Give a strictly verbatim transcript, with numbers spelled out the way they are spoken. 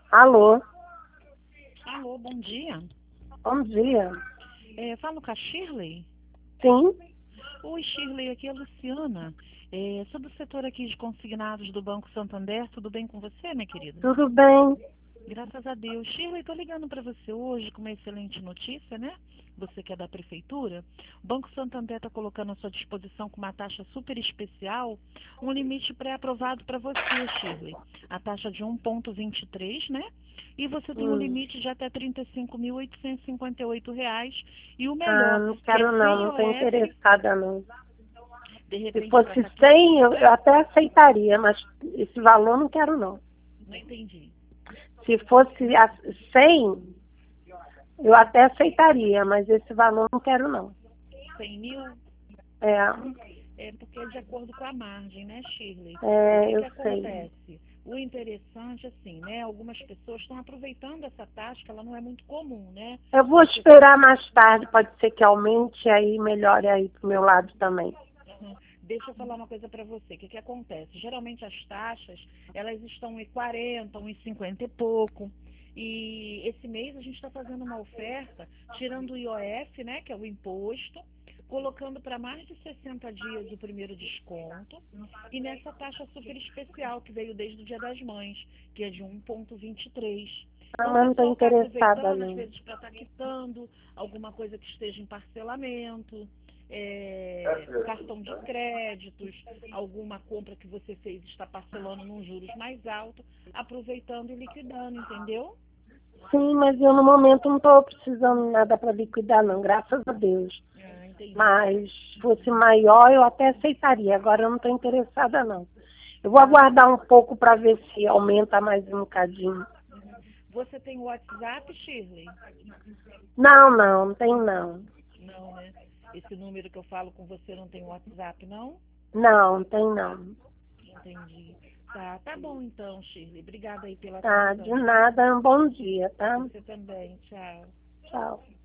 Alô, Alô, bom dia. bom dia. É, falo com a Shirley. Sim, Oi, Shirley, aqui é a Luciana. É, sou do setor aqui de consignados do Banco Santander. Tudo bem com você, minha querida? tudo bem? Graças a Deus. Shirley, estou ligando para você hoje com uma excelente notícia, né? Você que é da prefeitura. O Banco Santander está colocando à sua disposição com uma taxa super especial, um limite pré-aprovado para você, Shirley. A taxa de um vírgula vinte e três, né? E você tem um Hum. limite de até trinta e cinco mil oitocentos e cinquenta e oito reais. E o Ah, melhor, não que é quero não, sem não estou I O F, interessada não. de Se repente para fosse estar aqui. cem, eu, eu até aceitaria, mas esse valor não quero não. Não entendi. Se fosse a cem, eu até aceitaria, mas esse valor não quero não. cem mil? É, É porque é de acordo com a margem, né, Shirley? O é, que que eu sei. acontece? O interessante, assim, né? Algumas pessoas estão aproveitando essa taxa, que ela não é muito comum, né? Eu vou Você, esperar mais tarde, pode ser que aumente aí, melhore aí pro meu lado também. uhum. Deixa eu falar uma coisa para você. O que que acontece? Geralmente as taxas, elas estão em quarenta, em cinquenta e pouco. E esse mês a gente está fazendo uma oferta, tirando o I O F, né, que é o imposto, colocando para mais de sessenta dias o primeiro desconto, e nessa taxa super especial que veio desde o Dia das Mães, que é de um vírgula vinte e três. Ah, Então o mas não estou pessoal está interessada aproveitando, às não. vezes, para estar quitando alguma coisa que esteja em parcelamento, é, cartão de créditos, alguma compra que você fez está parcelando num juros mais alto, aproveitando e liquidando, entendeu? Sim, mas eu no momento não estou precisando nada para liquidar não, graças a Deus. Ah, entendi. Mas se fosse maior, eu até aceitaria. Agora eu não estou interessada, não. Eu vou Tá. aguardar um pouco para ver se aumenta mais um bocadinho. Uhum. Você tem o WhatsApp, Shirley? Não, não, não tem não. Não, né? Esse número que eu falo com você não tem o WhatsApp, não? Não, não tem não. Entendi. Tá, tá bom então, Shirley. Obrigada aí pela Tá, de atenção, tá? nada. Um bom dia, tá? Você também. Tchau. Tchau.